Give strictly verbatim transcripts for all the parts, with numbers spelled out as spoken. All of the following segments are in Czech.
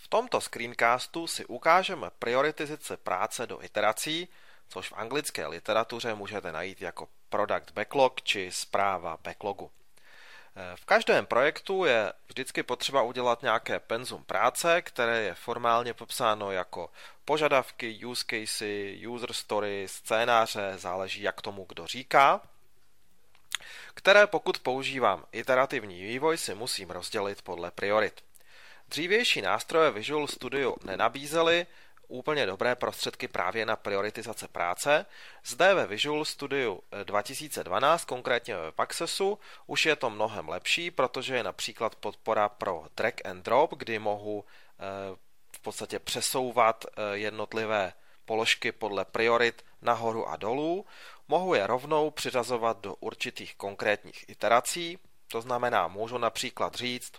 V tomto screencastu si ukážeme prioritizaci práce do iterací, což v anglické literatuře můžete najít jako product backlog či zpráva backlogu. V každém projektu je vždycky potřeba udělat nějaké penzum práce, které je formálně popsáno jako požadavky, use casey, user story, scénáře, záleží jak tomu kdo říká, které pokud používám iterativní vývoj si musím rozdělit podle priorit. Dřívější nástroje Visual Studio nenabízely úplně dobré prostředky právě na prioritizace práce. Zde ve Visual Studio dva tisíce dvanáct, konkrétně ve Accessu, už je to mnohem lepší, protože je například podpora pro drag and drop, kdy mohu v podstatě přesouvat jednotlivé položky podle priorit nahoru a dolů. Mohu je rovnou přiřazovat do určitých konkrétních iterací, to znamená, můžu například říct,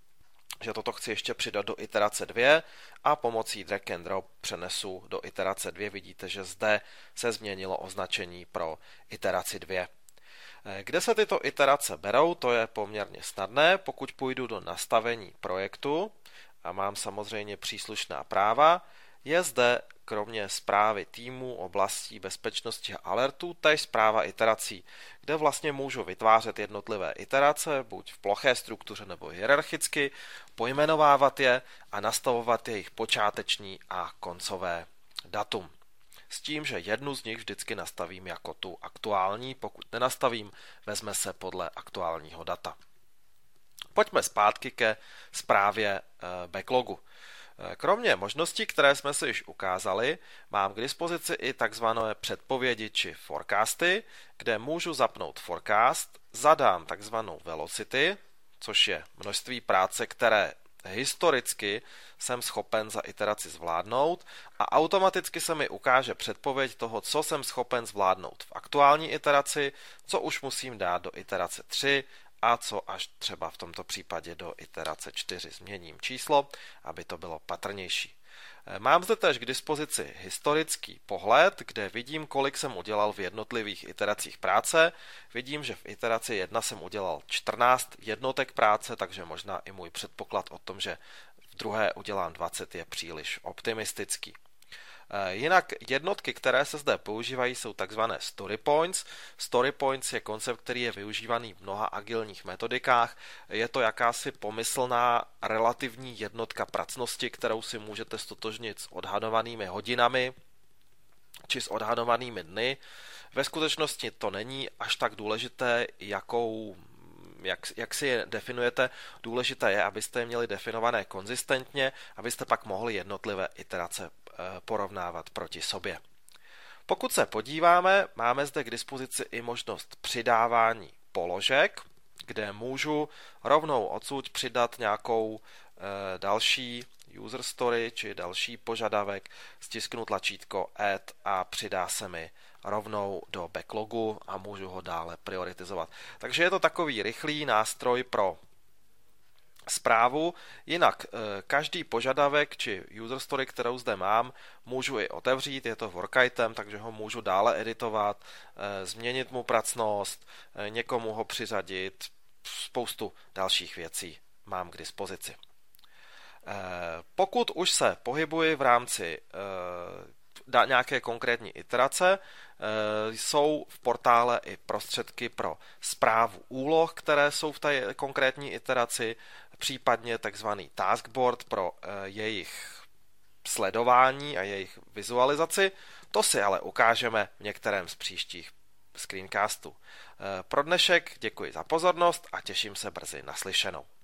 že toto chci ještě přidat do iterace dvě a pomocí drag and drop přenesu do iterace dvě. Vidíte, že zde se změnilo označení pro iteraci dvě. Kde se tyto iterace berou, to je poměrně snadné. Pokud půjdu do nastavení projektu a mám samozřejmě příslušná práva, je zde kromě správy týmu, oblastí, bezpečnosti a alertů též správa iterací, kde vlastně můžu vytvářet jednotlivé iterace, buď v ploché struktuře nebo hierarchicky, pojmenovávat je a nastavovat jejich počáteční a koncové datum. S tím, že jednu z nich vždycky nastavím jako tu aktuální, pokud nenastavím, vezme se podle aktuálního data. Pojďme zpátky ke správě backlogu. Kromě možností, které jsme si již ukázali, mám k dispozici i takzvané předpovědi či forecasty, kde můžu zapnout forecast, zadám takzvanou velocity, což je množství práce, které historicky jsem schopen za iteraci zvládnout a automaticky se mi ukáže předpověď toho, co jsem schopen zvládnout v aktuální iteraci, co už musím dát do iterace tři a co až třeba v tomto případě do iterace čtyři. Změním číslo, aby to bylo patrnější. Mám zde též k dispozici historický pohled, kde vidím, kolik jsem udělal v jednotlivých iteracích práce. Vidím, že v iteraci jedna jsem udělal čtrnáct jednotek práce, takže možná i můj předpoklad o tom, že v druhé udělám dvacet, je příliš optimistický. Jinak jednotky, které se zde používají, jsou takzvané story points. Story points je koncept, který je využívaný v mnoha agilních metodikách. Je to jakási pomyslná relativní jednotka pracnosti, kterou si můžete stotožnit s odhadovanými hodinami či s odhadovanými dny. Ve skutečnosti to není až tak důležité, jakou Jak, jak si je definujete. Důležité je, abyste je měli definované konzistentně, abyste pak mohli jednotlivé iterace porovnávat proti sobě. Pokud se podíváme, máme zde k dispozici i možnost přidávání položek, kde můžu rovnou odsud přidat nějakou e, další user story či další požadavek, stisknu tlačítko add a přidá se mi rovnou do backlogu a můžu ho dále prioritizovat. Takže je to takový rychlý nástroj pro správu. Jinak každý požadavek či user story, kterou zde mám, můžu i otevřít, je to work item, takže ho můžu dále editovat, změnit mu pracnost, někomu ho přiřadit, spoustu dalších věcí mám k dispozici. Pokud už se pohybuji v rámci nějaké konkrétní iterace, jsou v portále i prostředky pro správu úloh, které jsou v té konkrétní iteraci, případně takzvaný taskboard pro jejich sledování a jejich vizualizaci. To si ale ukážeme v některém z příštích screencastů. Pro dnešek děkuji za pozornost a těším se brzy naslyšenou.